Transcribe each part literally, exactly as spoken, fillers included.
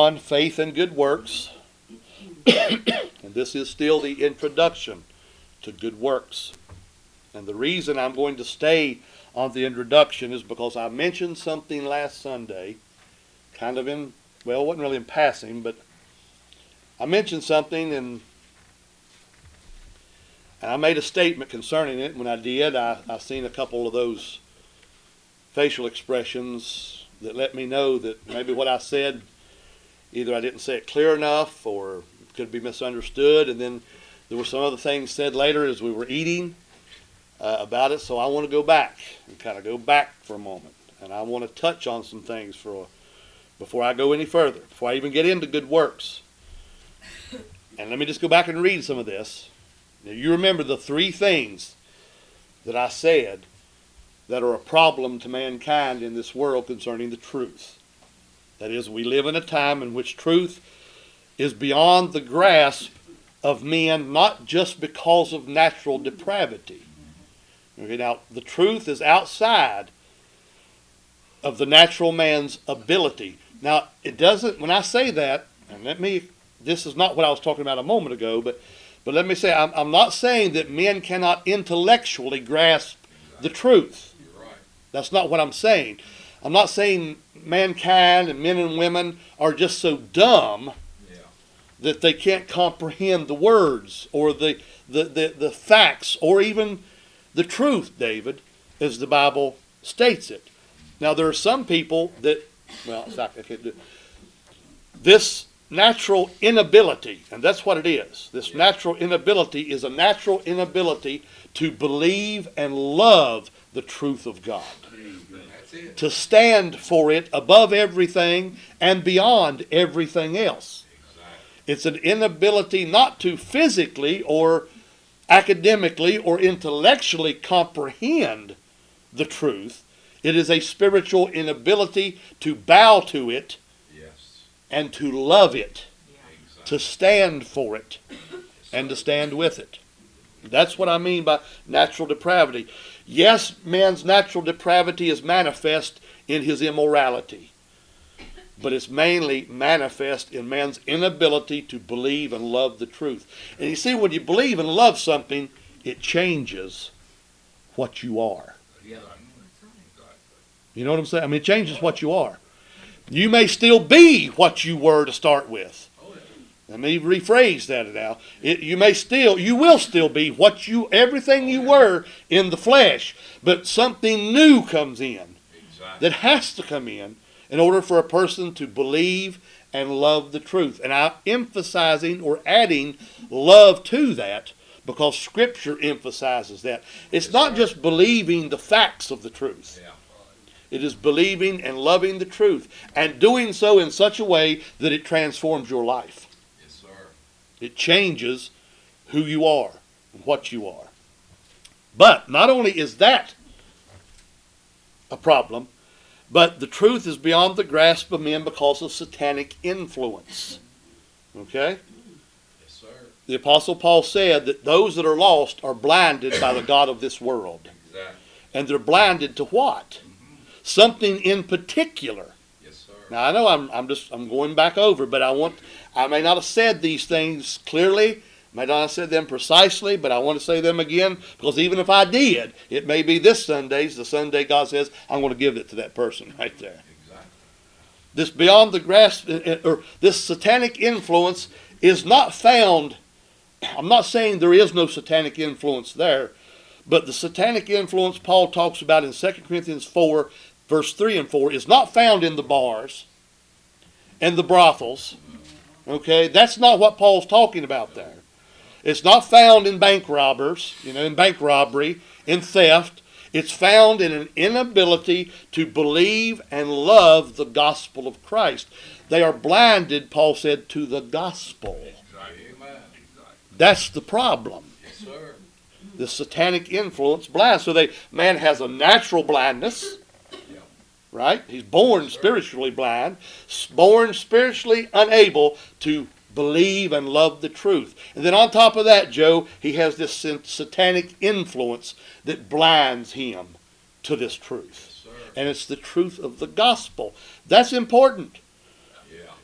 on faith and good works. And this is still the introduction to good works. And the reason I'm going to stay on the introduction is because I mentioned something last Sunday, kind of in, well, it wasn't really in passing, but I mentioned something and, and I made a statement concerning it. When I did, I, I seen a couple of those facial expressions that let me know that maybe what I said, either I didn't say it clear enough or it could be misunderstood. And then there were some other things said later as we were eating uh, about it. So I want to go back and kind of go back for a moment. And I want to touch on some things for a, before I go any further, before I even get into good works. And let me just go back and read some of this. Now, you remember the three things that I said that are a problem to mankind in this world concerning the truth. That is, we live in a time in which truth is beyond the grasp of men, not just because of natural depravity. Okay, now, the truth is outside of the natural man's ability. Now, it doesn't, when I say that, and let me, this is not what I was talking about a moment ago, but But let me say, I'm, I'm not saying that men cannot intellectually grasp the truth. You're right. That's not what I'm saying. I'm not saying mankind and men and women are just so dumb Yeah. that they can't comprehend the words or the, the, the, the facts or even the truth, David, as the Bible states it. Now, there are some people that, well, it's not, I can't do it. This natural inability, and that's what it is. This Yeah. natural inability is a natural inability to believe and love the truth of God. That's it. To stand for it above everything and beyond everything else. Exactly. It's an inability not to physically or academically or intellectually comprehend the truth. It is a spiritual inability to bow to it Yes. and to love it, Exactly. to stand for it, and to stand with it. That's what I mean by natural depravity. Yes, man's natural depravity is manifest in his immorality, but it's mainly manifest in man's inability to believe and love the truth. And you see, when you believe and love something, it changes what you are. Yeah. You know what I'm saying? I mean, it changes what you are. You may still be what you were to start with. Oh, yeah. Let me rephrase that now. It, you may still, you will still be what you, everything you were in the flesh, but something new comes in Exactly. that has to come in in order for a person to believe and love the truth. And I'm emphasizing or adding love to that because Scripture emphasizes that. It's Yes, not sir. just believing the facts of the truth. Yeah. It is believing and loving the truth and doing so in such a way that it transforms your life. Yes, sir. It changes who you are and what you are. But not only is that a problem, but the truth is beyond the grasp of men because of satanic influence. Okay? Yes, sir. The Apostle Paul said that those that are lost are blinded by the God of this world. Exactly. And they're blinded to what? Something in particular. Yes, sir. Now I know I'm I'm just I'm going back over, but I want I may not have said these things clearly, may not have said them precisely, but I want to say them again because even if I did, it may be this Sunday's the Sunday God says I'm going to give it to that person right there. Exactly. This beyond the grasp or this satanic influence is not found. I'm not saying there is no satanic influence there, but the satanic influence Paul talks about in Second Corinthians four. Verse three and four is not found in the bars and the brothels. Okay, that's not what Paul's talking about there. It's not found in bank robbers, you know, in bank robbery, in theft. It's found in an inability to believe and love the gospel of Christ. They are blinded, Paul said, to the gospel. Exactly. Amen. Exactly. That's the problem. Yes, sir. The satanic influence blinds. So they man has a natural blindness. Right? He's born spiritually blind, born spiritually unable to believe and love the truth. And then on top of that, Joe, he has this satanic influence that blinds him to this truth. Yes, sir. And it's the truth of the gospel. That's important. Yeah.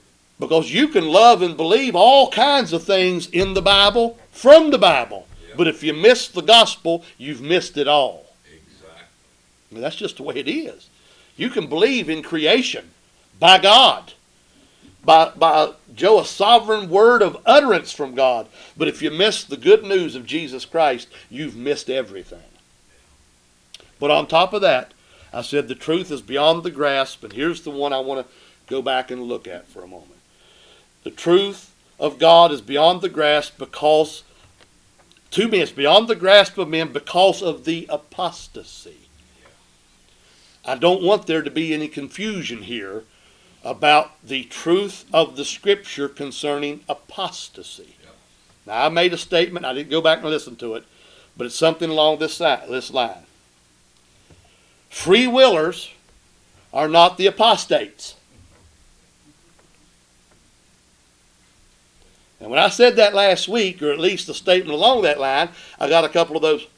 Because you can love and believe all kinds of things in the Bible from the Bible. Yeah. But if you miss the gospel, you've missed it all. Exactly. I mean, that's just the way it is. You can believe in creation by God, by, by Joe, a sovereign word of utterance from God. But if you miss the good news of Jesus Christ, you've missed everything. But on top of that, I said the truth is beyond the grasp, and here's the one I want to go back and look at for a moment. The truth of God is beyond the grasp because, to me, it's beyond the grasp of men because of the apostasy. I don't want there to be any confusion here about the truth of the Scripture concerning apostasy. Yep. Now, I made a statement. I didn't go back and listen to it, but it's something along this, side, this line. Free willers are not the apostates. And when I said that last week, or at least a statement along that line, I got a couple of those.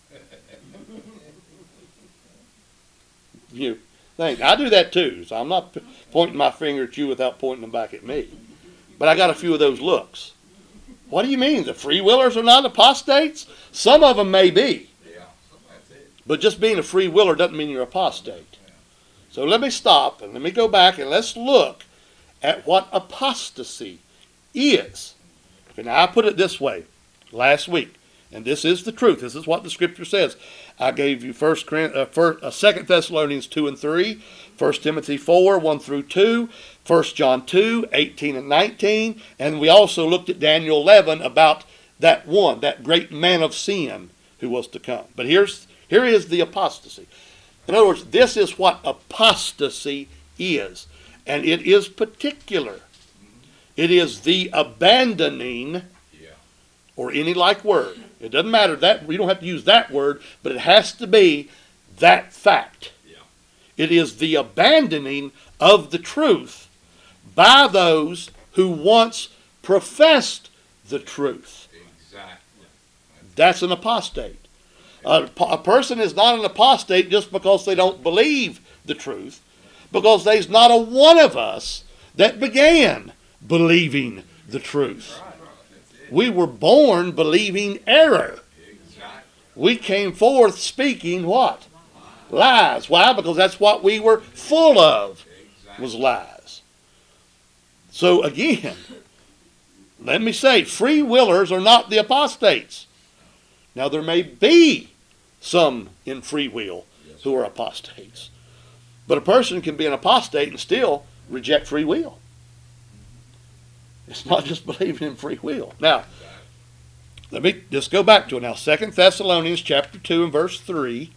You think I do that too, so I'm not pointing my finger at you without pointing them back at me. But I got a few of those looks. What do you mean? The free willers are not apostates? Some of them may be. Yeah, that's it. But just being a free willer doesn't mean you're apostate. So let me stop and let me go back and let's look at what apostasy is. Okay, now I put it this way last week, and this is the truth. This is what the Scripture says. I gave you first, uh, first, uh, Second Thessalonians two and three, First Timothy four, one through two, First John two, eighteen and nineteen, and we also looked at Daniel eleven about that one, that great man of sin who was to come. But here's here is the apostasy. In other words, this is what apostasy is, and it is particular. It is the abandoning, Yeah. or any like word. It doesn't matter that you don't have to use that word, but it has to be that fact. Yeah. It is the abandoning of the truth by those who once professed the truth. Exactly. That's an apostate. A, a person is not an apostate just because they don't believe the truth, because there's not a one of us that began believing the truth. Right. That's it. We were born believing error. Exactly. We came forth speaking what? Lies. Why? Because that's what we were full of, Exactly. was lies. So again, let me say, free willers are not the apostates. Now there may be some in free will Yes, who are apostates. But a person can be an apostate and still reject free will. It's not just believing in free will. Now, let me just go back to it now. Second Thessalonians chapter two and verse three.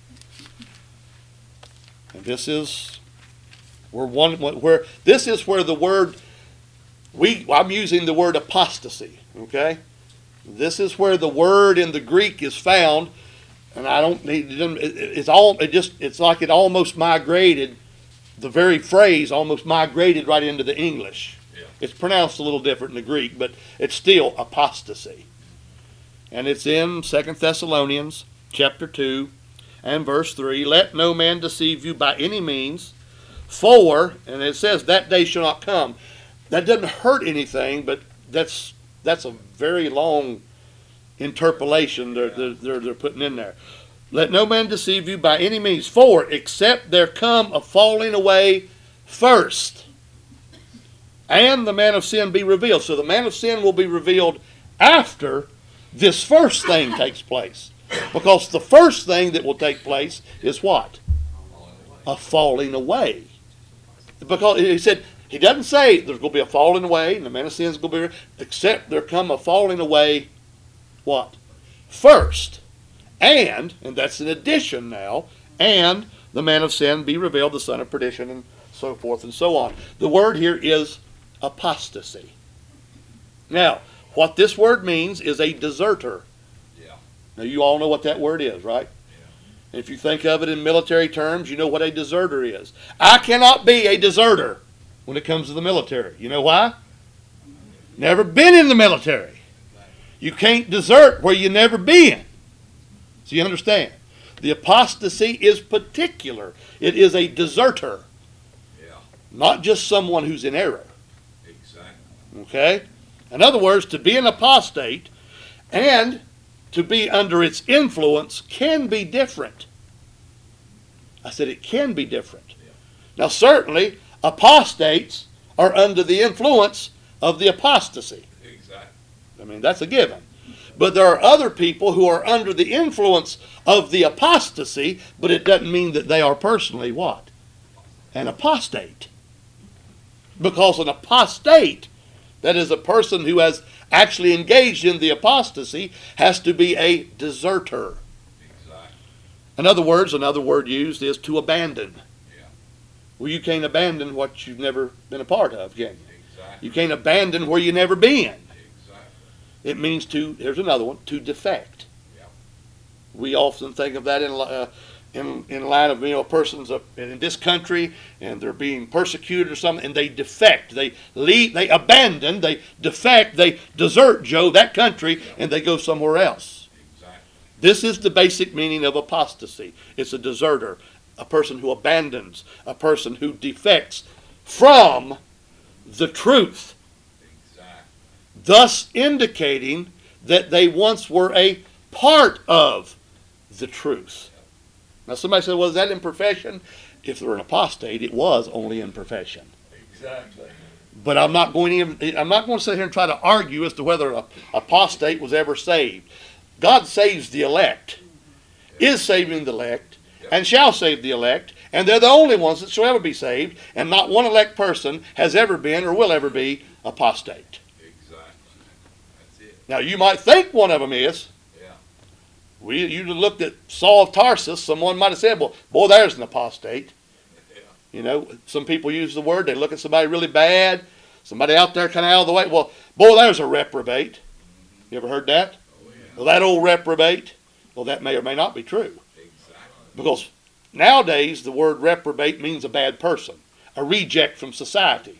And this is where one where this is where the word we I'm using the word apostasy, okay? This is where the word in the Greek is found, and I don't need it's all it just it's like it almost migrated, the very phrase almost migrated right into the English. Yeah. It's pronounced a little different in the Greek, but it's still apostasy. And it's in Second Thessalonians chapter two and verse three. Let no man deceive you by any means, for, and it says, that day shall not come. That doesn't hurt anything, but that's that's a very long interpolation they're, they're, they're, they're putting in there. Let no man deceive you by any means, for except there come a falling away first, and the man of sin be revealed. So the man of sin will be revealed after this first thing takes place. Because the first thing that will take place is what? A falling away. Because he said, he doesn't say there's going to be a falling away and the man of sin is going to be, except there come a falling away, what? First. And, and that's an addition now, and the man of sin be revealed, the son of perdition, and so forth and so on. The word here is apostasy. Now, what this word means is a deserter. Yeah. Now, you all know what that word is, right? Yeah. If you think of it in military terms, you know what a deserter is. I cannot be a deserter when it comes to the military. You know why? Never been in the military. You can't desert where you never been. So you understand? The apostasy is particular. It is a deserter, Yeah. not just someone who's in error. Exactly. Okay? In other words, to be an apostate and to be under its influence can be different. I said it can be different. Now certainly, apostates are under the influence of the apostasy. Exactly. I mean, that's a given. But there are other people who are under the influence of the apostasy, but it doesn't mean that they are personally what? An apostate. Because an apostate, that is a person who has actually engaged in the apostasy, has to be a deserter. Exactly. In other words, another word used is to abandon. Yeah. Well, you can't abandon what you've never been a part of, can you? Exactly. You can't abandon where you've never been. Exactly. It means to, here's another one, to defect. Yeah. We often think of that in, uh, in, in line of, you know, persons up in this country and they're being persecuted or something, and they defect. They leave, they abandon, they defect, they desert, Joe, that country, and they go somewhere else. Exactly. This is the basic meaning of apostasy. It's a deserter, a person who abandons, a person who defects from the truth, thus indicating that they once were a part of the truth. Now somebody said, well, is that in profession? If they're an apostate, it was only in profession. Exactly. But I'm not going to even, I'm not going to sit here and try to argue as to whether an apostate was ever saved. God saves the elect, is saving the elect, and shall save the elect, and they're the only ones that shall ever be saved, and not one elect person has ever been or will ever be apostate. Now, you might think one of them is. Yeah. We, you looked at Saul of Tarsus, someone might have said, well, boy, there's an apostate. Yeah. You know, some people use the word, they look at somebody really bad, somebody out there kind of out of the way. Well, boy, there's a reprobate. You ever heard that? Oh, yeah. Well, that old reprobate. Well, that may or may not be true. Exactly. Because nowadays, the word reprobate means a bad person, a reject from society.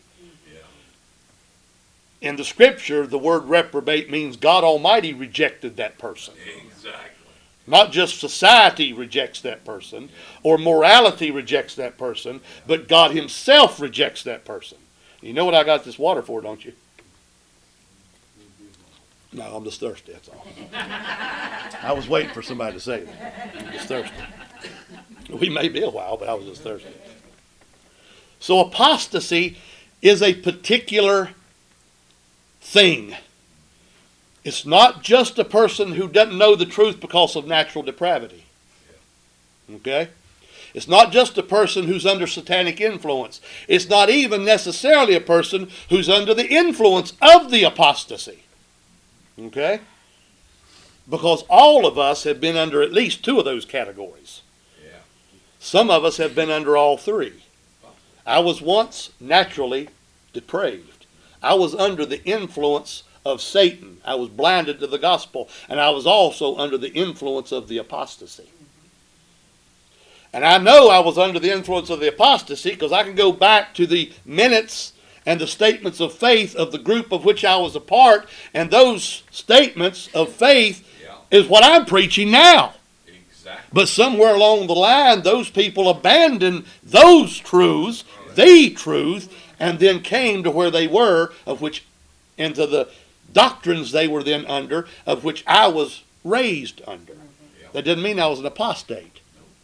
In the scripture, the word reprobate means God Almighty rejected that person. Exactly. Not just society rejects that person, or morality rejects that person, but God Himself rejects that person. You know what I got this water for, don't you? No, I'm just thirsty, that's all. I was waiting for somebody to say that. I'm just thirsty. We may be a while, but I was just thirsty. So apostasy is a particular thing. It's not just a person who doesn't know the truth because of natural depravity. Okay? It's not just a person who's under satanic influence. It's not even necessarily a person who's under the influence of the apostasy. Okay? Because all of us have been under at least two of those categories. Yeah. Some of us have been under all three. I was once naturally depraved. I was under the influence of Satan. I was blinded to the gospel. And I was also under the influence of the apostasy. And I know I was under the influence of the apostasy because I can go back to the minutes and the statements of faith of the group of which I was a part. And those statements of faith Yeah. is what I'm preaching now. Exactly. But somewhere along the line, those people abandoned those truths, the truth, and then came to where they were, of which, into the doctrines they were then under, of which I was raised under. Yeah. That didn't mean I was an apostate.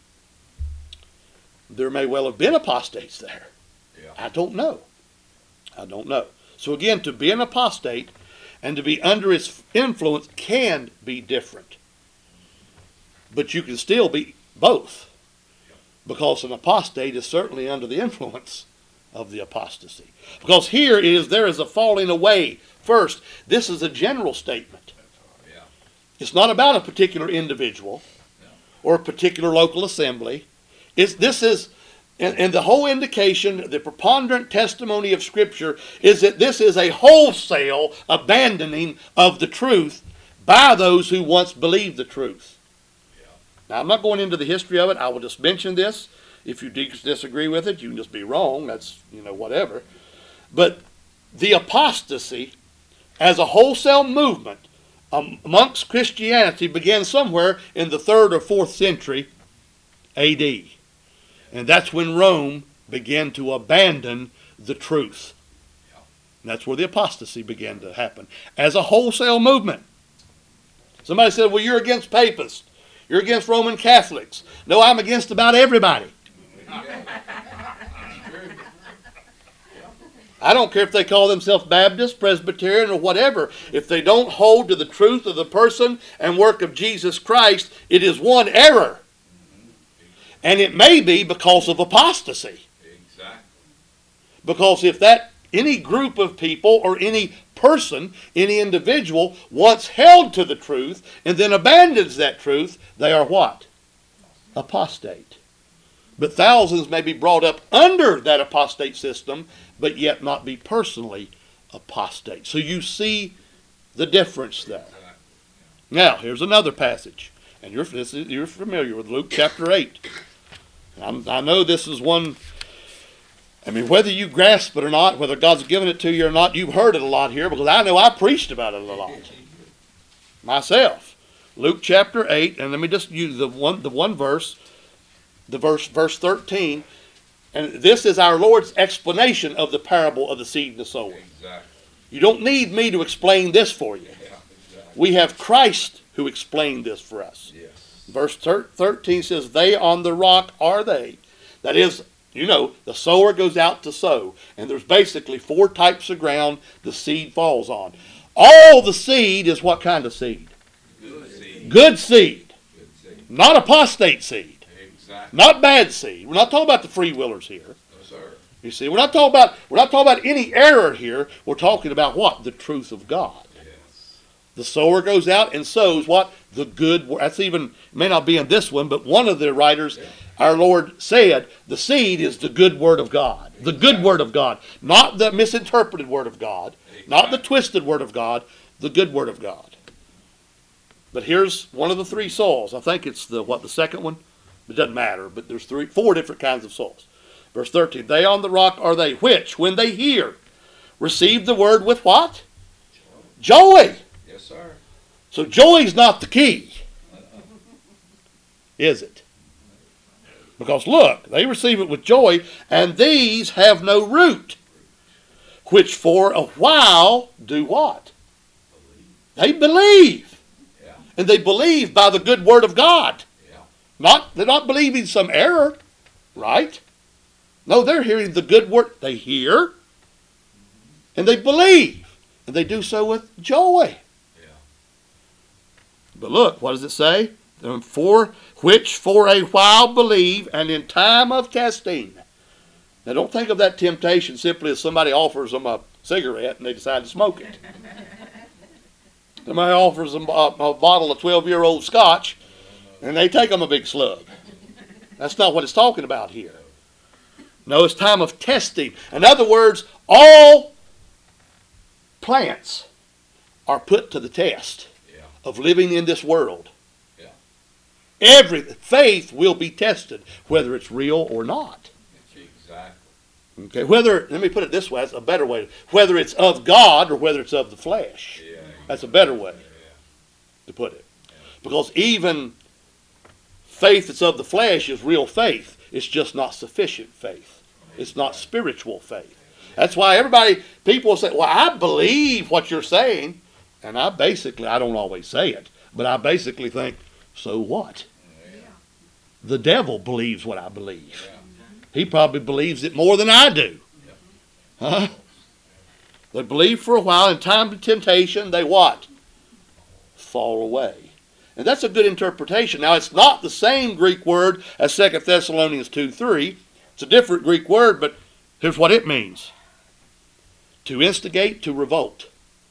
There may well have been apostates there. Yeah. I don't know. I don't know. So again, to be an apostate and to be under its influence can be different. But you can still be both. Because an apostate is certainly under the influence of the apostasy. Because here it is, there is a falling away. First, this is a general statement. Yeah. It's not about a particular individual or a particular local assembly. It's, this is, and, and the whole indication, the preponderant testimony of Scripture is that this is a wholesale abandoning of the truth by those who once believed the truth. Yeah. Now, I'm not going into the history of it. I will just mention this. If you disagree with it, you can just be wrong. That's, you know, whatever. But the apostasy as a wholesale movement amongst Christianity began somewhere in the third or fourth century A D. And that's when Rome began to abandon the truth. And that's where the apostasy began to happen as a wholesale movement. Somebody said, well, you're against papists. You're against Roman Catholics. No, I'm against about everybody. I don't care if they call themselves Baptist, Presbyterian, or whatever. If they don't hold to the truth of the person and work of Jesus Christ, it is one error. And it may be because of apostasy. Exactly. Because if that any group of people or any person, any individual once held to the truth and then abandons that truth, they are what? Apostate. But thousands may be brought up under that apostate system, but yet not be personally apostate. So you see the difference there. Now, here's another passage. And you're, this is, you're familiar with Luke chapter eight. I'm, I know this is one, I mean, whether you grasp it or not, whether God's given it to you or not, you've heard it a lot here, because I know I preached about it a lot myself. Luke chapter eight, and let me just use the one, the one verse, the verse, verse thirteen. And this is our Lord's explanation of the parable of the seed and the sower. Exactly. You don't need me to explain this for you. Yeah, exactly. We have Christ who explained this for us. Yes. Verse thirteen says, they on the rock are they. That is, you know, the sower goes out to sow. And there's basically four types of ground the seed falls on. All the seed is what kind of seed? Good seed. Good seed. Good seed. Not apostate seed. Exactly. Not bad seed. We're not talking about the free willers here. No, sir. You see, we're not talking about we're not talking about any error here. We're talking about what? The truth of God. Yes. The sower goes out and sows what? The good word. That's even, may not be in this one, but one of the writers, Yeah. our Lord said, the seed is the good word of God. The good word of God. Not the misinterpreted word of God. Not the twisted word of God. The good word of God. But here's one of the three soils. I think it's the, what, the second one? It doesn't matter, but there's three, four different kinds of soils. Verse thirteen, they on the rock are they, which, when they hear, receive the word with what? Joy. Yes, sir. So joy's not the key, is it? Because look, they receive it with joy, and these have no root, which for a while do what? They believe. Yeah. And they believe by the good word of God. Yeah. Not, they're not believing some error, right? No, they're hearing the good word. They hear, and they believe, and they do so with joy. Yeah. But look, what does it say? For which for a while believe, and in time of testing. Now don't think of that temptation simply as somebody offers them a cigarette and they decide to smoke it. Somebody offers them a, a bottle of twelve-year-old scotch and they take them a big slug. That's not what it's talking about here. No, it's time of testing. In other words, all plants are put to the test Yeah. of living in this world. Yeah. Every faith will be tested, whether it's real or not. Exactly. Okay, whether, let me put it this way, that's a better way. Whether it's of God or whether it's of the flesh. Yeah. That's a better way Yeah. to put it. Because even faith that's of the flesh is real faith. It's just not sufficient faith. It's not spiritual faith. That's why everybody, people say, well, I believe what you're saying. And I basically, I don't always say it, but I basically think, so what? Yeah. The devil believes what I believe. Yeah. He probably believes it more than I do. Huh? They believe for a while. In time of temptation, they what? Fall away. And that's a good interpretation. Now, it's not the same Greek word as Second Thessalonians two three. It's a different Greek word, but here's what it means. To instigate, to revolt.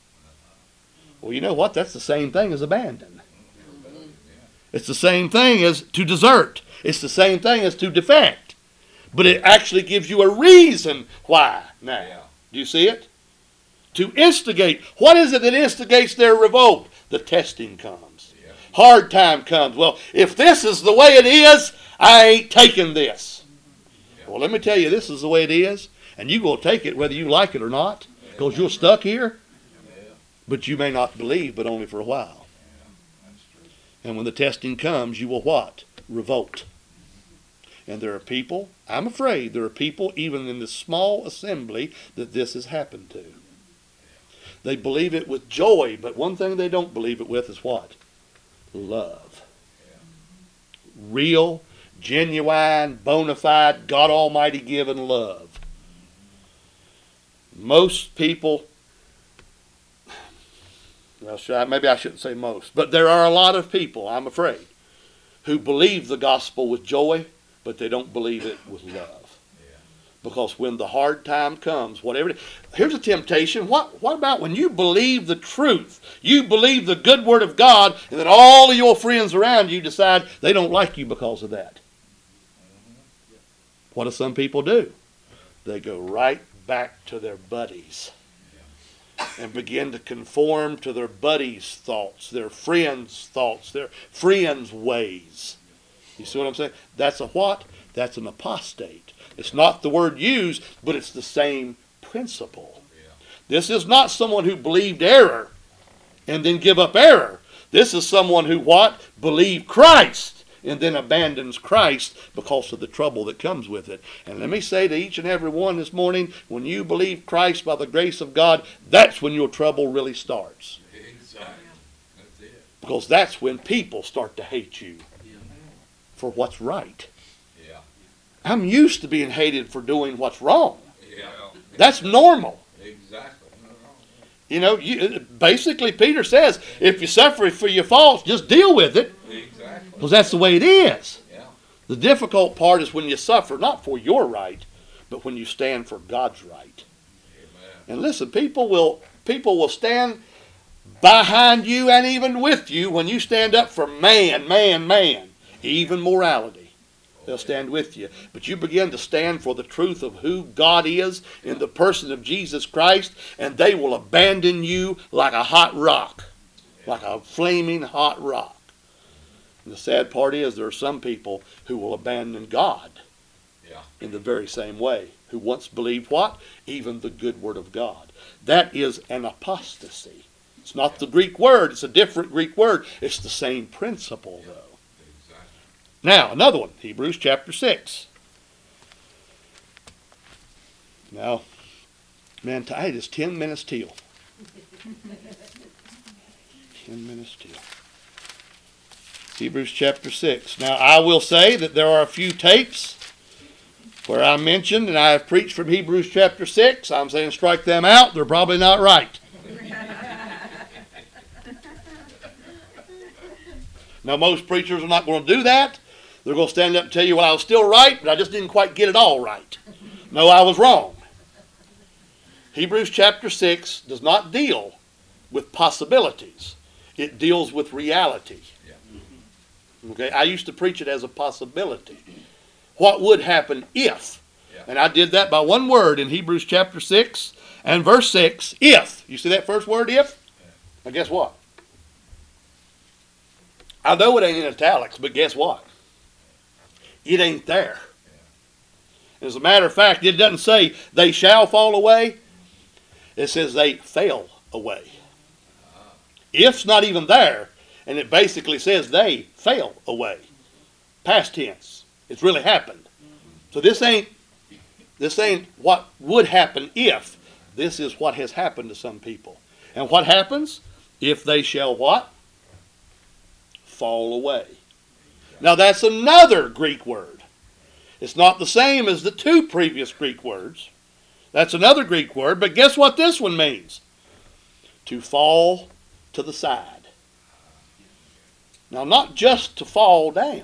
Well, you know what? That's the same thing as abandon. It's the same thing as to desert. It's the same thing as to defect. But it actually gives you a reason why now. Yeah. Do you see it? To instigate. What is it that instigates their revolt? The testing comes. Yeah. Hard time comes. Well, if this is the way it is, I ain't taking this. Yeah. Well, let me tell you, this is the way it is. And you will take it whether you like it or not. Because you're stuck here. Yeah. But you may not believe, but only for a while. That's true. And when the testing comes, you will what? Revolt. And there are people, I'm afraid, there are people even in this small assembly that this has happened to. They believe it with joy, but one thing they don't believe it with is what? Love. Real, genuine, bona fide, God Almighty given love. Most people, well, should I, maybe I shouldn't say most, but there are a lot of people, I'm afraid, who believe the gospel with joy, but they don't believe it with love. Because when the hard time comes, whatever it is, here's a temptation. What, what about when you believe the truth? You believe the good word of God, and then all of your friends around you decide they don't like you because of that. What do some people do? They go right back to their buddies and begin to conform to their buddies' thoughts, their friends' thoughts, their friends' ways. You see what I'm saying? That's a what? That's an apostate. It's not the word used, but it's the same principle. Yeah. This is not someone who believed error and then give up error. This is someone who what? Believed Christ and then abandons Christ because of the trouble that comes with it. And let me say to each and every one this morning, when you believe Christ by the grace of God, that's when your trouble really starts. Exactly. That's it. Because that's when people start to hate you for what's right. I'm used to being hated for doing what's wrong. Yeah. That's normal. Exactly. You know, you, basically Peter says, if you suffer for your faults, just deal with it. Exactly. Because that's the way it is. Yeah. The difficult part is when you suffer, not for your right, but when you stand for God's right. Amen. And listen, people will people will stand behind you and even with you when you stand up for man, man, man, even morality. They'll stand with you. But you begin to stand for the truth of who God is in the person of Jesus Christ, and they will abandon you like a hot rock, like a flaming hot rock. And the sad part is there are some people who will abandon God yeah. in the very same way, who once believed what? Even the good word of God. That is an apostasy. It's not the Greek word. It's a different Greek word. It's the same principle, though. Now, another one, Hebrews chapter six. Now, man, it is ten minutes till. ten minutes till. Hebrews chapter six. Now, I will say that there are a few tapes where I mentioned, and I have preached from Hebrews chapter six. I'm saying strike them out. They're probably not right. Now, most preachers are not going to do that. They're going to stand up and tell you, well, I was still right, but I just didn't quite get it all right. No, I was wrong. Hebrews chapter six does not deal with possibilities. It deals with reality. Yeah. Okay, I used to preach it as a possibility. What would happen if? Yeah. And I did that by one word in Hebrews chapter six and verse six, if. You see that first word, if? Yeah. Now guess what? I know it ain't in italics, but guess what? It ain't there. As a matter of fact, it doesn't say they shall fall away. It says they fell away. If's not even there, and it basically says they fell away. Past tense. It's really happened. So this ain't this ain't what would happen if. This is what has happened to some people. And what happens? If they shall what? Fall away. Now that's another Greek word. It's not the same as the two previous Greek words. That's another Greek word, but guess what this one means? To fall to the side. Now not just to fall down,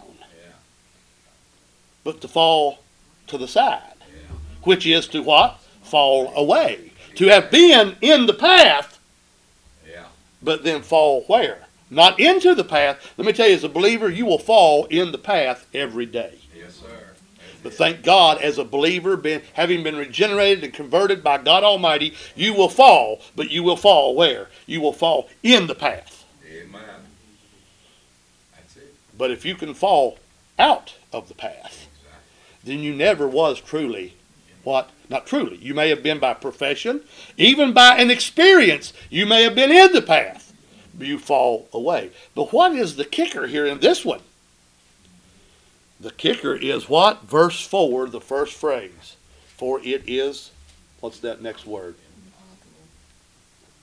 but to fall to the side, which is to what? Fall away. To have been in the path, but then fall where? Not into the path. Let me tell you, as a believer, you will fall in the path every day. Yes, sir. But thank God, as a believer, been, having been regenerated and converted by God Almighty, you will fall, but you will fall where? You will fall in the path. Amen. That's it. But if you can fall out of the path, Exactly. then you never was truly what? Not truly. You may have been by profession, even by an experience. You may have been in the path. You fall away. But what is the kicker here in this one? The kicker is what? Verse four, the first phrase. For it is, what's that next word?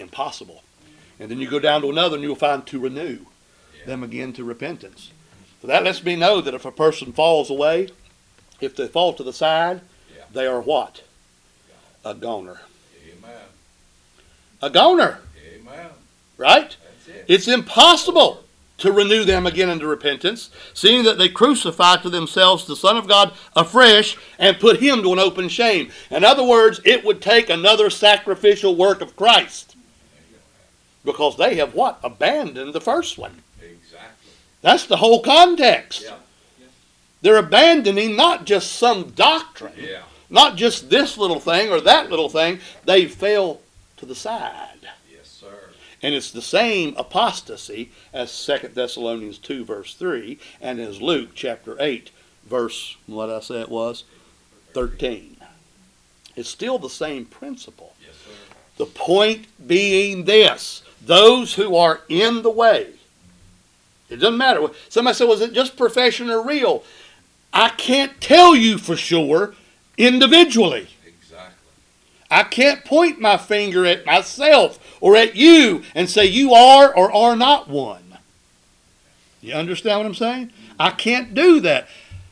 Impossible. And then you go down to another and you'll find to renew Yeah. them again to repentance. So that lets me know that if a person falls away, if they fall to the side, Yeah. they are what? A goner. Amen. A goner, Amen. right? That's it. It's impossible to renew them again into repentance, seeing that they crucify to themselves the Son of God afresh and put him to an open shame. In other words, it would take another sacrificial work of Christ, because they have what? Abandoned the first one. Exactly. That's the whole context. Yeah. They're abandoning not just some doctrine, Yeah. not just this little thing or that little thing. They fell to the side. Yes, sir. And it's the same apostasy as Second Thessalonians two, verse three, and as Luke chapter eight, verse, what did I say it was? thirteen. It's still the same principle. Yes, sir. The point being this: those who are in the way. It doesn't matter. Somebody said, was it just profession or real? I can't tell you for sure individually. Exactly. I can't point my finger at myself or at you and say you are or are not one. You understand what I'm saying? I can't do that.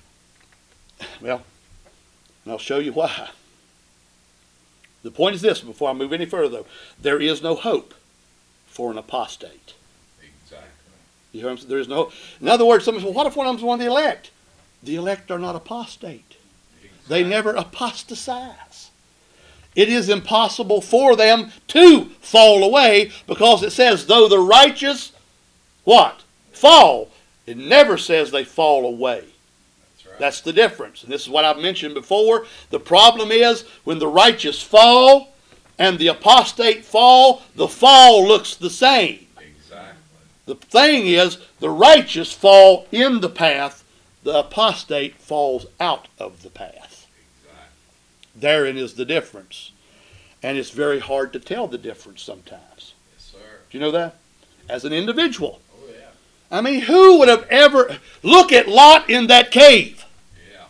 Well, and I'll show you why. The point is this, before I move any further though. There is no hope for an apostate. Exactly. You hear what I'm saying? There is no hope. In other words, somebody says, well, what if one of them is one of the elect? The elect are not apostate. They never apostatize. It is impossible for them to fall away, because it says, though the righteous, what? Fall. It never says they fall away. That's right. That's the difference. And this is what I've mentioned before. The problem is, when the righteous fall and the apostate fall, the fall looks the same. Exactly. The thing is, the righteous fall in the path, the apostate falls out of the path. Exactly. Therein is the difference. And it's very hard to tell the difference sometimes. Yes, sir. Do you know that? As an individual. Oh, yeah. I mean, who would have ever... Look at Lot in that cave. Yeah.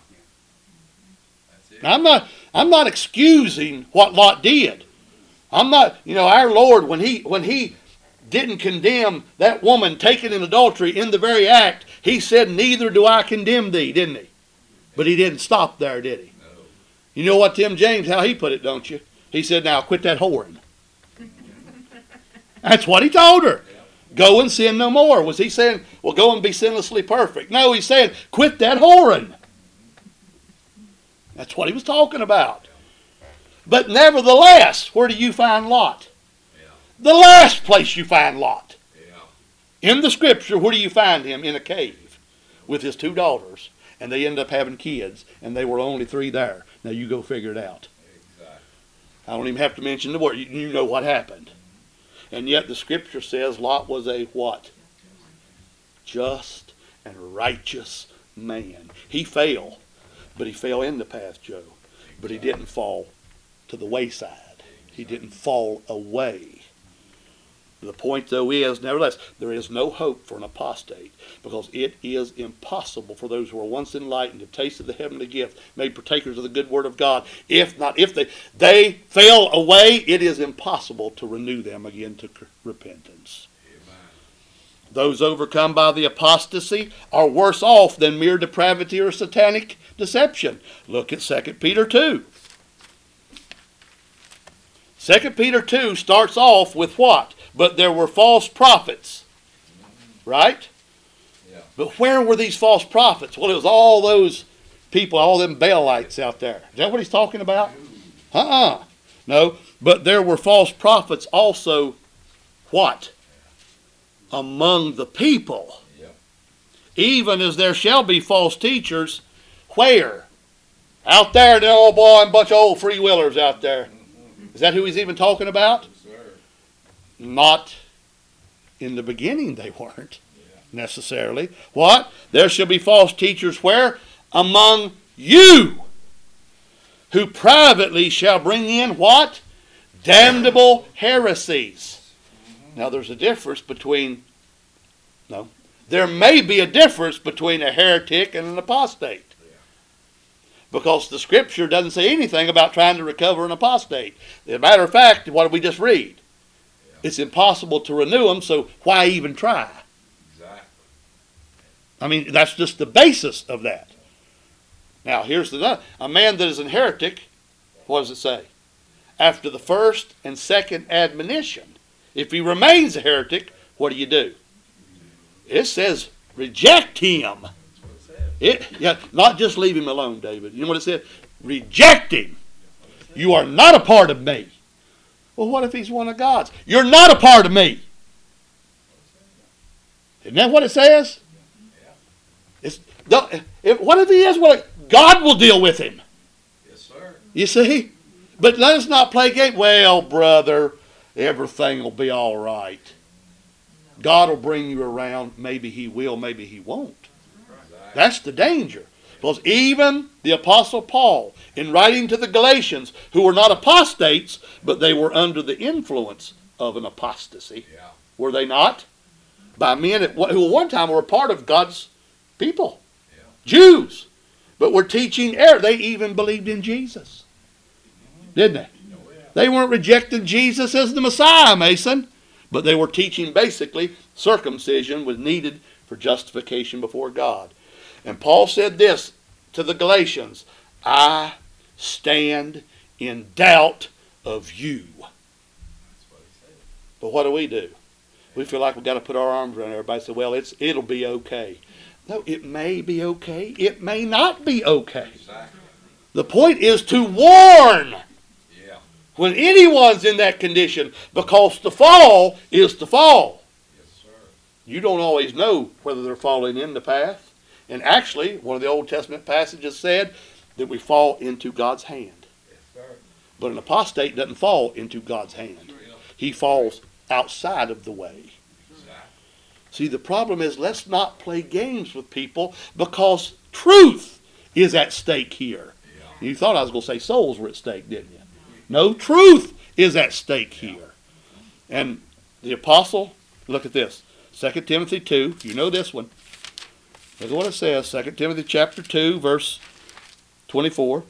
That's it. Now, I'm not, I'm not excusing what Lot did. I'm not... You know, our Lord, when he, when he didn't condemn that woman taken in adultery in the very act, he said, neither do I condemn thee, didn't he? But he didn't stop there, did he? No. You know what Tim James, how he put it, don't you? He said, now quit that whoring. That's what he told her. Go and sin no more. Was he saying, well, go and be sinlessly perfect? No, he's saying, quit that whoring. That's what he was talking about. But nevertheless, where do you find Lot? Yeah. The last place you find Lot. Yeah. In the scripture, where do you find him? In a cave with his two daughters. And they ended up having kids. And they were only three there. Now you go figure it out. Exactly. I don't even have to mention the word. You, you know what happened. And yet the scripture says Lot was a what? Just and righteous man. He fell. But he fell in the path, Joe. But he didn't fall to the wayside. He didn't fall away. The point, though, is, nevertheless, there is no hope for an apostate, because it is impossible for those who are once enlightened, have tasted the heavenly gift, made partakers of the good word of God. If not, if they, they fell away, it is impossible to renew them again to repentance. Amen. Those overcome by the apostasy are worse off than mere depravity or satanic deception. Look at Second Peter two. Second Peter two starts off with what? But there were false prophets. Right? Yeah. But where were these false prophets? Well, it was all those people, all them Baalites out there. Is that what he's talking about? Uh-uh. No. But there were false prophets also, what? Among the people. Yeah. Even as there shall be false teachers. Where? Out there, the old boy and a bunch of old freewheelers out there. Is that who he's even talking about? Yes, sir. Not in the beginning they weren't Yeah. necessarily. What? There shall be false teachers where? Among you, who privately shall bring in what? Damnable heresies. Now there's a difference between, no, there may be a difference between a heretic and an apostate. Because the scripture doesn't say anything about trying to recover an apostate. As a matter of fact, what did we just read? It's impossible to renew them, so why even try? Exactly. I mean, that's just the basis of that. Now, here's the a man that is an heretic, what does it say? After the first and second admonition, if he remains a heretic, what do you do? It says, reject him. That's what it says. It, yeah, not just leave him alone, David. You know what it said? Reject him. You are not a part of me. Well, what if he's one of God's? You're not a part of me. Isn't that what it says? It's, if, what if he is? Well, God will deal with him. Yes, sir. You see? But let us not play game. Well, brother, everything will be all right. God will bring you around. Maybe he will, maybe he won't. Exactly. That's the danger. Because even the Apostle Paul, in writing to the Galatians, who were not apostates, but they were under the influence of an apostasy, Yeah. were they not? By men at, who at one time were a part of God's people. Yeah. Jews. But were teaching error. They even believed in Jesus. Didn't they? Oh, yeah. They weren't rejecting Jesus as the Messiah, Mason. But they were teaching basically circumcision was needed for justification before God. And Paul said this to the Galatians, I stand in doubt of you. That's what he said. But what do we do? We feel like we've got to put our arms around everybody and say, well, it's, it'll be okay. No, it may be okay. It may not be okay. Exactly. The point is to warn Yeah. when anyone's in that condition, because to fall is to fall. Yes, sir. You don't always know whether they're falling in the path. And actually, one of the Old Testament passages said that we fall into God's hand. Yes, sir. But an apostate doesn't fall into God's hand. Yeah. He falls outside of the way. Exactly. See, the problem is let's not play games with people because truth is at stake here. Yeah. You thought I was going to say souls were at stake, didn't you? No, truth is at stake here. And the apostle, look at this. Second Timothy two, you know this one. Look at what it says. Second Timothy chapter two, verse twenty-four.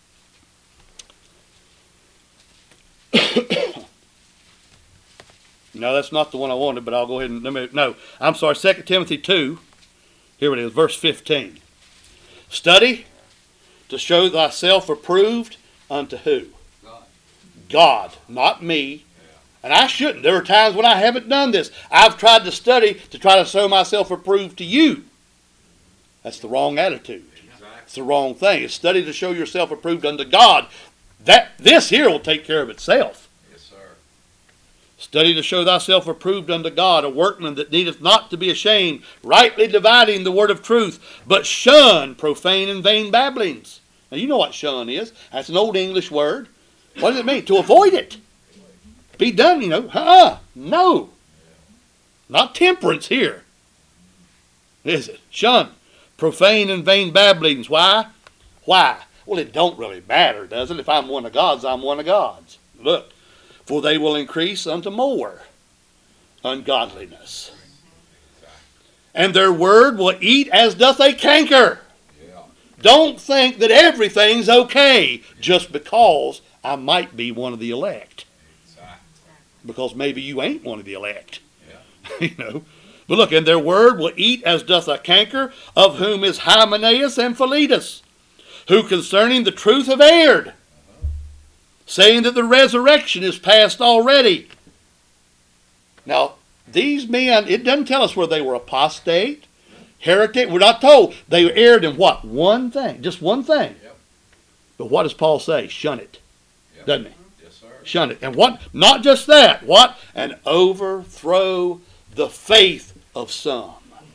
No, that's not the one I wanted, but I'll go ahead and let me. No, I'm sorry. Second Timothy two. Here it is, verse fifteen. Study to show thyself approved unto who? God. God, not me. Yeah. And I shouldn't. There are times when I haven't done this. I've tried to study to try to show myself approved to you. That's the wrong attitude. Exactly. It's the wrong thing. It's study to show yourself approved unto God. That this here will take care of itself. Yes, sir. Study to show thyself approved unto God, a workman that needeth not to be ashamed, rightly dividing the word of truth, but shun profane and vain babblings. Now you know what shun is. That's an old English word. What does it mean? To avoid it. Be done, you know. Uh-uh. No. Not temperance here. Is it? Shun profane and vain babblings. Why? Why? Well, it don't really matter, does it? If I'm one of God's, I'm one of God's. Look. For they will increase unto more ungodliness. And their word will eat as doth a canker. Yeah. Don't think that everything's okay just because I might be one of the elect. Exactly. Because maybe you ain't one of the elect. Yeah. You know. But look, and their word will eat as doth a canker, of whom is Hymenaeus and Philetus, who concerning the truth have erred, saying that the resurrection is past already. Now, these men, it doesn't tell us whether they were apostate, heretic. We're not told. They erred in what? One thing. Just one thing. Yep. But what does Paul say? Shun it. Yep. Doesn't he? Yes, sir. Shun it. And what? Not just that. What? And overthrow the faith of some.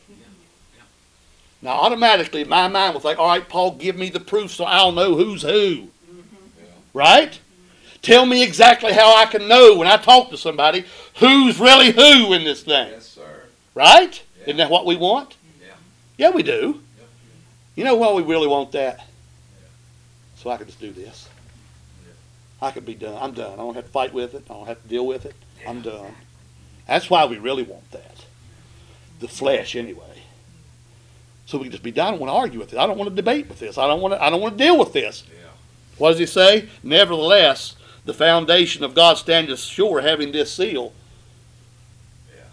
Now, automatically, my mind will think, all right, Paul, give me the proof so I'll know who's who. Yeah. Right? Tell me exactly how I can know when I talk to somebody who's really who in this thing. Yes, sir. Right? Yeah. Isn't that what we want? Yeah. Yeah, we do. Yep. You know why we really want that? So I can just do this. I could be done. I'm done. I don't have to fight with it. I don't have to deal with it. I'm done. That's why we really want that. The flesh, anyway. So we can just be done. I don't want to argue with it. I don't want to debate with this. I don't want to, I don't want to deal with this. Yeah. What does he say? Nevertheless, the foundation of God standeth sure, having this seal.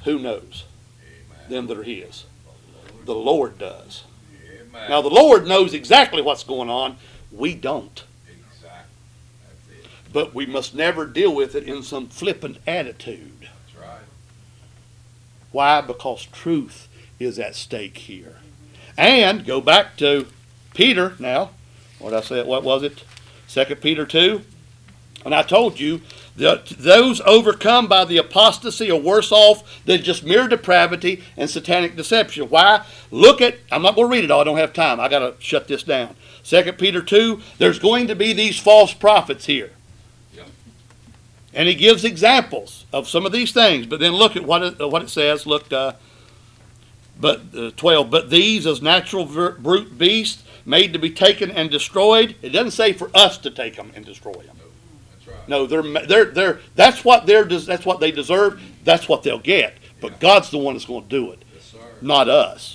Who knows? Amen. Them that are his. The Lord. The Lord does. Amen. Now the Lord knows exactly what's going on. We don't. Exactly. That's it. But we must never deal with it in some flippant attitude. That's right. Why? Because truth is at stake here. And go back to Peter now. What did I say? What was it? Second Peter two. And I told you that those overcome by the apostasy are worse off than just mere depravity and satanic deception. Why? Look at, I'm not going to read it all. I don't have time. I got to shut this down. Second Peter two, there's going to be these false prophets here. Yep. And he gives examples of some of these things. But then look at what it, what it says. Look, uh, but uh, twelve. But these as natural ver- brute beasts made to be taken and destroyed. It doesn't say for us to take them and destroy them. No, that's right. No, they're they're they're. That's what they're. That's what they deserve. That's what they'll get. But Yeah. God's the one that's going to do it, Yes, sir. not us.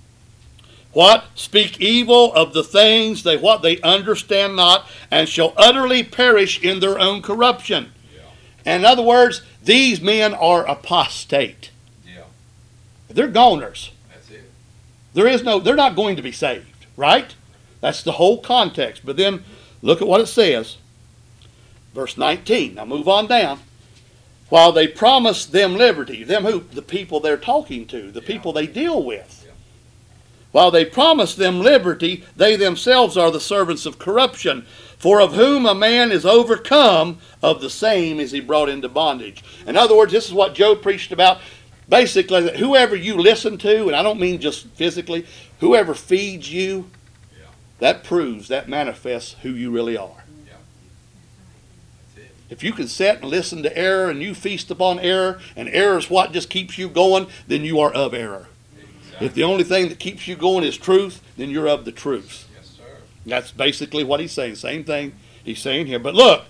What? Speak evil of the things they what they understand not, and shall utterly perish in their own corruption. Yeah. In other words, these men are apostate. Yeah. They're goners. That's it. There is no. They're not going to be saved, right? That's the whole context. But then look at what it says. Verse nineteen. Now move on down. While they promise them liberty, them who? The people they're talking to, the Yeah. people they deal with. Yeah. While they promise them liberty, they themselves are the servants of corruption. For of whom a man is overcome, of the same is he brought into bondage. In other words, this is what Job preached about. Basically, that whoever you listen to, and I don't mean just physically, whoever feeds you, Yeah. that proves, that manifests who you really are. Yeah. That's it. If you can sit and listen to error and you feast upon error, and error is what just keeps you going, then you are of error. Exactly. If the only thing that keeps you going is truth, then you're of the truth. Yes, sir. That's basically what he's saying. Same thing he's saying here. But look,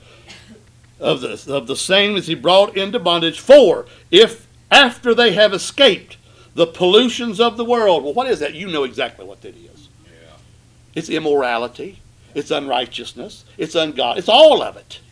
of the, of the same is he brought into bondage. For if after they have escaped the pollutions of the world, well, what is that? You know exactly what that is. Yeah. It's immorality. It's unrighteousness. It's ungod. It's all of it.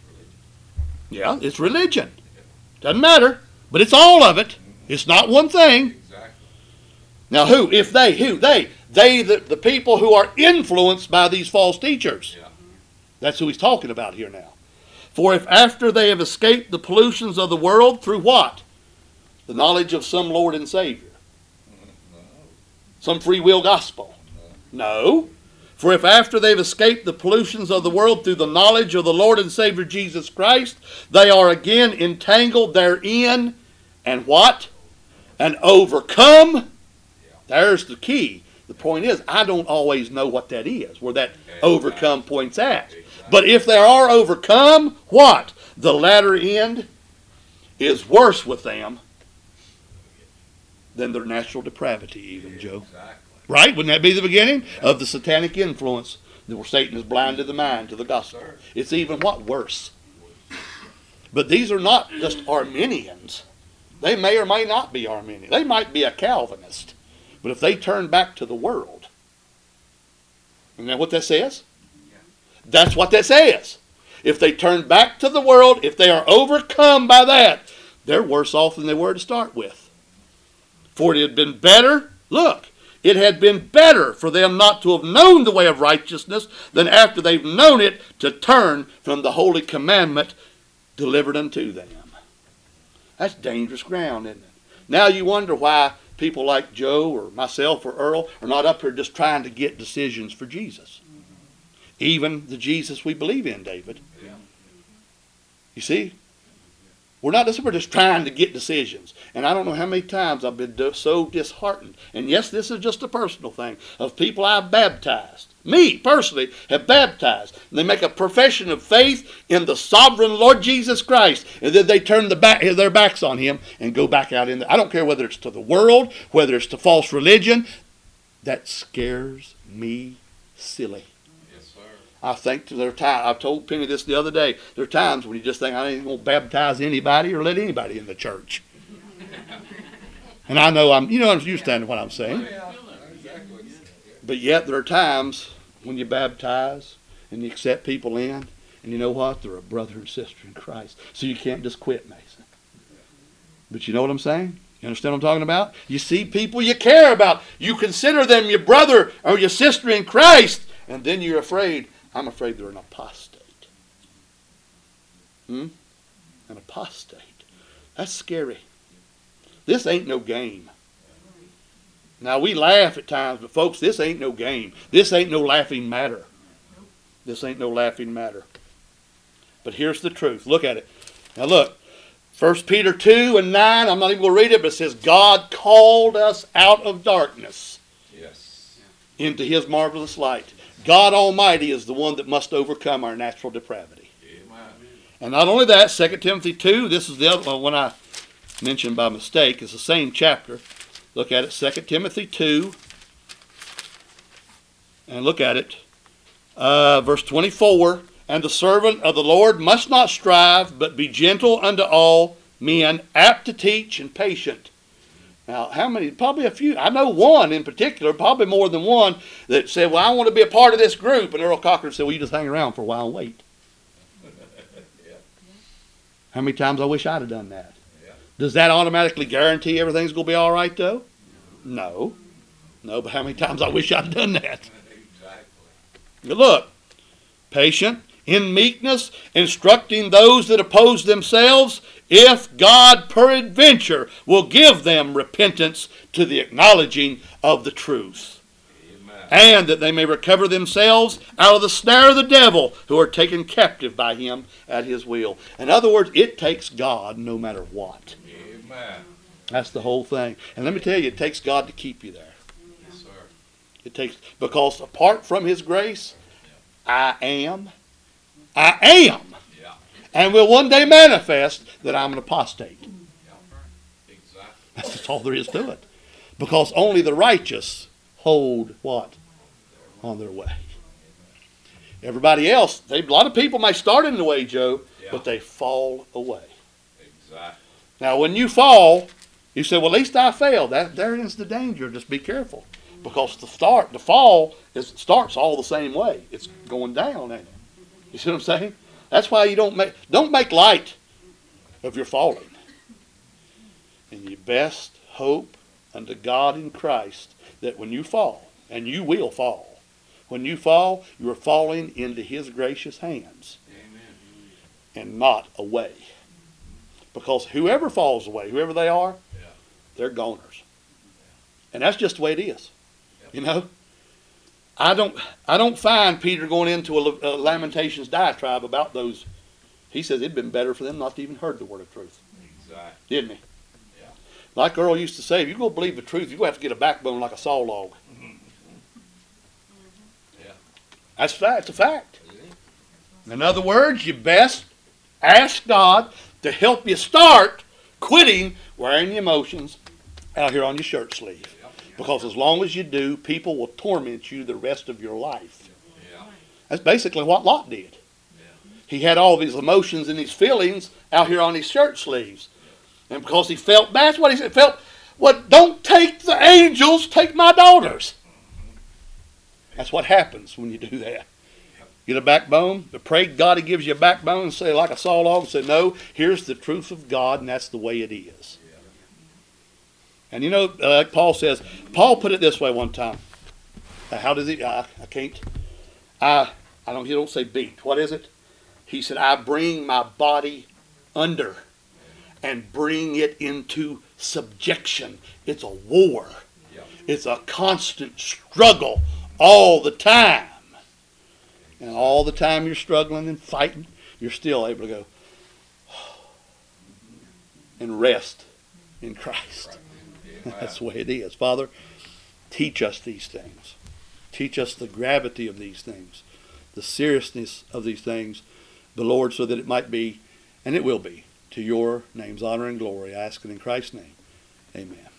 Yeah, it's religion. Doesn't matter. But it's all of it. It's not one thing. Exactly. Now who? If they, who? They. They, the, the people who are influenced by these false teachers. Yeah. That's who he's talking about here now. For if after they have escaped the pollutions of the world through what? The knowledge of some Lord and Savior. No. Some free will gospel. No. For if after they've escaped the pollutions of the world through the knowledge of the Lord and Savior Jesus Christ, they are again entangled therein, and what? And overcome. There's the key. The point is, I don't always know what that is, where that overcome points at. But if they are overcome, what? The latter end is worse with them than their natural depravity even, Joe. Exactly. Right? Wouldn't that be the beginning of the satanic influence where Satan has blinded the mind to the gospel? It's even what? Worse. But these are not just Arminians. They may or may not be Arminian. They might be a Calvinist. But if they turn back to the world, isn't that what that says? That's what that says. If they turn back to the world, if they are overcome by that, they're worse off than they were to start with. For it had been better, look, it had been better for them not to have known the way of righteousness than after they've known it to turn from the holy commandment delivered unto them. That's dangerous ground, isn't it? Now you wonder why people like Joe or myself or Earl are not up here just trying to get decisions for Jesus. Even the Jesus we believe in, David. Yeah. You see? We're not just, we're just trying to get decisions. And I don't know how many times I've been do, so disheartened. And yes, this is just a personal thing of people I've baptized. Me, personally, have baptized. And they make a profession of faith in the sovereign Lord Jesus Christ. And then they turn the back, their backs on him and go back out in the... I don't care whether it's to the world, whether it's to false religion. That scares me silly. I think there are times, I've told Penny this the other day, there are times when you just think, I ain't going to baptize anybody or let anybody in the church. And I know I'm, you know, you understand what I'm saying. Yeah, exactly. But yet there are times when you baptize and you accept people in, and you know what? They're a brother and sister in Christ. So you can't just quit, Mason. But you know what I'm saying? You understand what I'm talking about? You see people you care about. You consider them your brother or your sister in Christ. And then you're afraid. I'm afraid they're an apostate. Hmm? An apostate. That's scary. This ain't no game. Now, we laugh at times, but folks, this ain't no game. This ain't no laughing matter. This ain't no laughing matter. But here's the truth. Look at it. Now look, First Peter two and nine, I'm not even going to read it, but it says, God called us out of darkness Yes. into his marvelous light. God Almighty is the one that must overcome our natural depravity. Amen. And not only that, Second Timothy two, this is the other one I mentioned by mistake. It's the same chapter. Look at it, Second Timothy two. And look at it. Uh, verse twenty-four. And the servant of the Lord must not strive, but be gentle unto all men, apt to teach and patient. Now, how many? Probably a few. I know one in particular, probably more than one, that said, well, I want to be a part of this group. And Earl Cochran said, well, you just hang around for a while and wait. Yeah. How many times I wish I'd have done that? Yeah. Does that automatically guarantee everything's going to be all right, though? No. No, but how many times I wish I'd have done that? Exactly. Look, patient, in meekness, instructing those that oppose themselves, if God peradventure will give them repentance to the acknowledging of the truth. Amen. And that they may recover themselves out of the snare of the devil, who are taken captive by him at his will. In other words, it takes God no matter what. Amen. That's the whole thing. And let me tell you, it takes God to keep you there. Yes, sir. It takes, because apart from his grace, I am, I am, Yeah. and will one day manifest that I'm an apostate. Yeah. Exactly. That's all there is to it. Because only the righteous hold what? On their way. Everybody else, they, a lot of people may start in the way, Joe, Yeah. but they fall away. Exactly. Now, when you fall, you say, well, at least I failed. That, there is the danger. Just be careful. Because the start, the fall, is, starts all the same way. It's going down, ain't it? You see what I'm saying? That's why you don't make, don't make light of your falling. And you best hope unto God in Christ that when you fall, and you will fall, when you fall, you are falling into his gracious hands. Amen. And not away. Because whoever falls away, whoever they are, Yeah. they're goners. And that's just the way it is. Yep. You know? I don't I don't find Peter going into a, a Lamentations diatribe about those. He says it'd been better for them not to even heard the word of truth. Exactly. Didn't he? Yeah. Like Earl used to say, if you're going to believe the truth, you're going to have to get a backbone like a saw log. Yeah. That's fact. It's a fact. It is. In other words, you best ask God to help you start quitting wearing the emotions out here on your shirt sleeve. Yep. Because as long as you do, people will torment you the rest of your life. Yeah. That's basically what Lot did. Yeah. He had all of his emotions and his feelings out here on his shirt sleeves. And because he felt bad, that's what he said. Felt, well, don't take the angels, take my daughters. That's what happens when you do that. Get a backbone, but pray God he gives you a backbone and say like a saw log and say, no, here's the truth of God and that's the way it is. And you know, uh, like Paul says, Paul put it this way one time. Uh, how does he, uh, I can't, I, I don't, he don't say beat. What is it? He said, I bring my body under and bring it into subjection. It's a war. Yep. It's a constant struggle all the time. And all the time you're struggling and fighting, you're still able to go and rest in Christ. Amen. That's the way it is. Father, teach us these things. Teach us the gravity of these things, the seriousness of these things, the Lord, so that it might be, and it will be, to your name's honor and glory. I ask it in Christ's name. Amen.